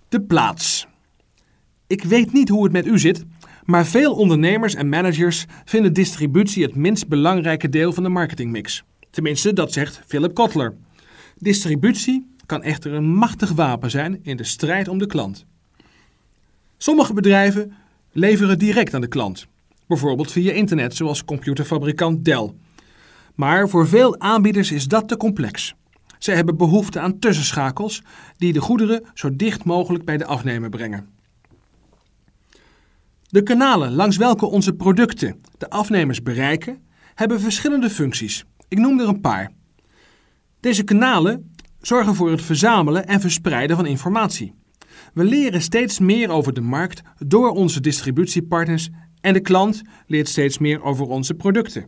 De plaats. Ik weet niet hoe het met u zit, maar veel ondernemers en managers vinden distributie het minst belangrijke deel van de marketingmix. Tenminste, dat zegt Philip Kotler. Distributie kan echter een machtig wapen zijn in de strijd om de klant. Sommige bedrijven leveren direct aan de klant, bijvoorbeeld via internet zoals computerfabrikant Dell. Maar voor veel aanbieders is dat te complex. Zij hebben behoefte aan tussenschakels die de goederen zo dicht mogelijk bij de afnemer brengen. De kanalen langs welke onze producten de afnemers bereiken, hebben verschillende functies. Ik noem er een paar. Deze kanalen zorgen voor het verzamelen en verspreiden van informatie. We leren steeds meer over de markt door onze distributiepartners en de klant leert steeds meer over onze producten.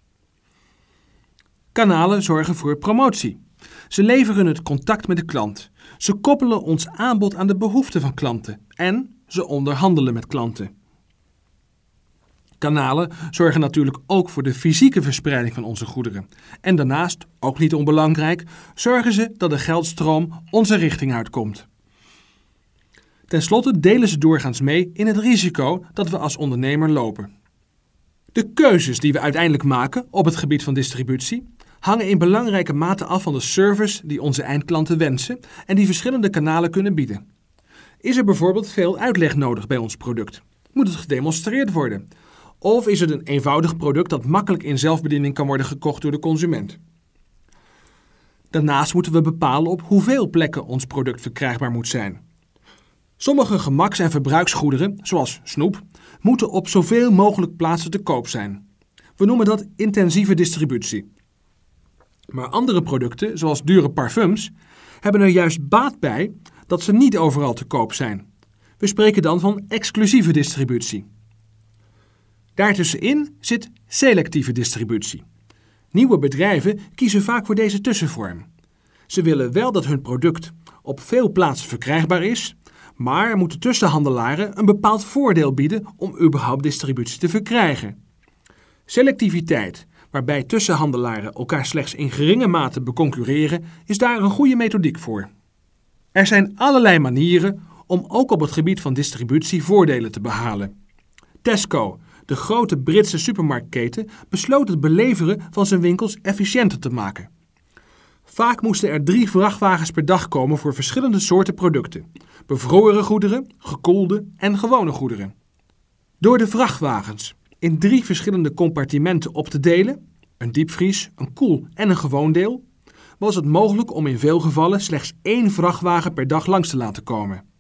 Kanalen zorgen voor promotie. Ze leveren het contact met de klant. Ze koppelen ons aanbod aan de behoeften van klanten en ze onderhandelen met klanten. Kanalen zorgen natuurlijk ook voor de fysieke verspreiding van onze goederen. En daarnaast, ook niet onbelangrijk, zorgen ze dat de geldstroom onze richting uitkomt. Ten slotte delen ze doorgaans mee in het risico dat we als ondernemer lopen. De keuzes die we uiteindelijk maken op het gebied van distributie hangen in belangrijke mate af van de service die onze eindklanten wensen en die verschillende kanalen kunnen bieden. Is er bijvoorbeeld veel uitleg nodig bij ons product? Moet het gedemonstreerd worden? Of is het een eenvoudig product dat makkelijk in zelfbediening kan worden gekocht door de consument? Daarnaast moeten we bepalen op hoeveel plekken ons product verkrijgbaar moet zijn. Sommige gemaks- en verbruiksgoederen, zoals snoep, moeten op zoveel mogelijk plaatsen te koop zijn. We noemen dat intensieve distributie. Maar andere producten, zoals dure parfums, hebben er juist baat bij dat ze niet overal te koop zijn. We spreken dan van exclusieve distributie. Daartussenin zit selectieve distributie. Nieuwe bedrijven kiezen vaak voor deze tussenvorm. Ze willen wel dat hun product op veel plaatsen verkrijgbaar is, maar moeten tussenhandelaren een bepaald voordeel bieden om überhaupt distributie te verkrijgen. Selectiviteit, waarbij tussenhandelaren elkaar slechts in geringe mate beconcurreren, is daar een goede methodiek voor. Er zijn allerlei manieren om ook op het gebied van distributie voordelen te behalen. Tesco, de grote Britse supermarktketen, besloot het beleveren van zijn winkels efficiënter te maken. Vaak moesten er 3 vrachtwagens per dag komen voor verschillende soorten producten. Bevroren goederen, gekoelde en gewone goederen. Door de vrachtwagens in 3 verschillende compartimenten op te delen, een diepvries, een koel en een gewoon deel, was het mogelijk om in veel gevallen slechts 1 vrachtwagen per dag langs te laten komen.